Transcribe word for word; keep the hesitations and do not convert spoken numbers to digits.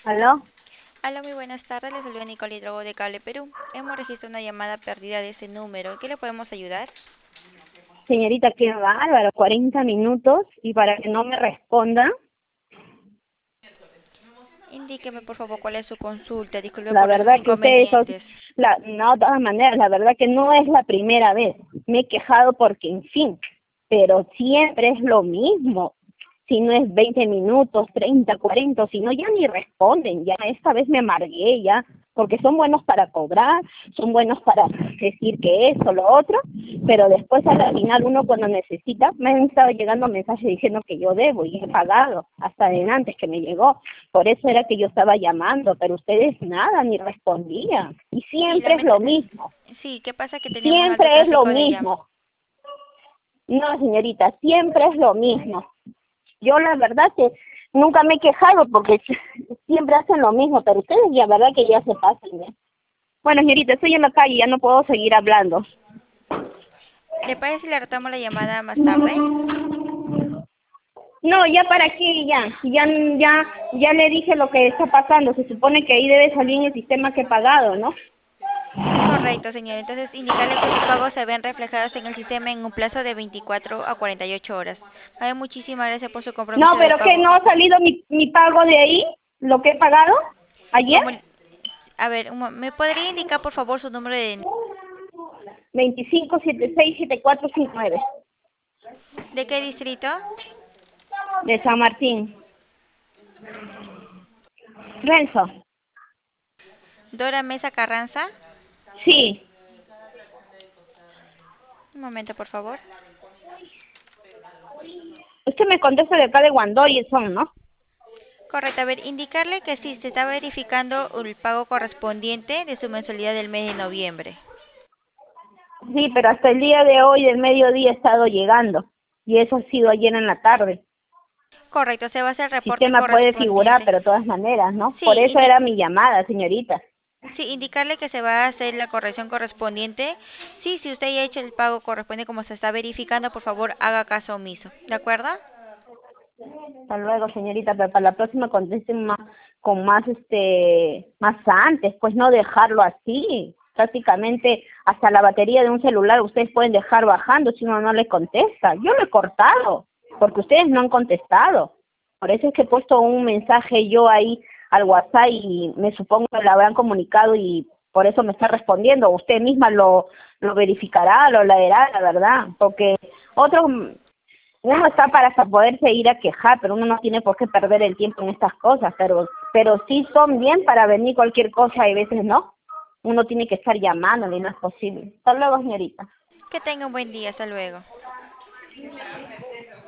¿Aló? Hola, muy buenas tardes. Les saluda Nicole Hidrogo de Cable Perú. Hemos registrado una llamada perdida de ese número. ¿En qué le podemos ayudar? Señorita, qué bárbaro, cuarenta minutos y para que no me responda, Indíqueme, por favor, cuál es su consulta. Disculpe la por esos verdad que ustedes son, inconvenientes. la, no, de todas maneras, la verdad que no es la primera vez. Me he quejado porque, en fin, pero siempre es lo mismo. Si no es veinte minutos, treinta, cuarenta, si no ya ni responden, ya esta vez me amargué ya, porque son buenos para cobrar, son buenos para decir que eso, lo otro, pero después al final uno cuando necesita, me han estado llegando mensajes diciendo que yo debo y he pagado, hasta de antes que me llegó, por eso era que yo estaba llamando, pero ustedes nada, ni respondían, y Sí, siempre es lamento. lo mismo, Sí, ¿qué pasa? Que tenemos alto siempre es lo tráfico de llamadas. mismo. No, señorita, siempre es lo mismo. Yo la verdad que nunca me he quejado porque siempre hacen lo mismo, pero ustedes la verdad que ya se pasan, ¿eh? Bueno, señorita, estoy en la calle, ya no puedo seguir hablando. ¿Le parece si le retamos la llamada más tarde? No, ya para qué, ya, ya, ya, ya le dije lo que está pasando. Se supone que ahí debe salir en el sistema que he pagado, ¿no? Correcto, señor. Entonces, indicarle que sus pagos se ven reflejados en el sistema en un plazo de veinticuatro a cuarenta y ocho horas. Vale, muchísimas gracias por su No, compromiso de pero que pago. no ha salido mi, mi pago de ahí, lo que he pagado ayer, Como, a ver, un mo- ¿me podría indicar, por favor, su número de, veinticinco setenta y seis setenta y cuatro cincuenta y nueve, de qué distrito? de San Martín. Renzo, Dora Mesa Carranza. sí. Un momento, por favor. Usted me contesta de acá de Guandoy, son, ¿no? Correcto, a ver, indicarle que sí, se está verificando el pago correspondiente de su mensualidad del mes de noviembre. Sí, pero hasta el día de hoy, del mediodía, he estado llegando. Y eso ha sido ayer en la tarde. Correcto, se va a hacer el El reporte sistema puede figurar, correspondiente. pero de todas maneras, ¿no? Por Sí, eso indi- era mi llamada, señorita. sí, indicarle que se va a hacer la corrección correspondiente. Sí, si usted ya ha hecho el pago correspondiente como se está verificando, por favor, haga caso omiso. ¿De acuerdo? Hasta luego, señorita, pero para la próxima contesten más, con más, este, más antes, pues no dejarlo así. Prácticamente hasta la batería de un celular ustedes pueden dejar bajando si uno no le contesta. Yo lo he cortado, porque ustedes no han contestado. Por eso es que he puesto un mensaje yo ahí al WhatsApp y me supongo que lo habrán comunicado y por eso me está respondiendo. Usted misma lo, lo verificará, lo leerá, la verdad, porque otros uno está para hasta poderse ir a quejar, pero uno no tiene por qué perder el tiempo en estas cosas, pero pero sí son bien para venir cualquier cosa y a veces no. Uno tiene que estar llamándole y no es posible. Hasta luego, señorita. Que tenga un buen día. Hasta luego.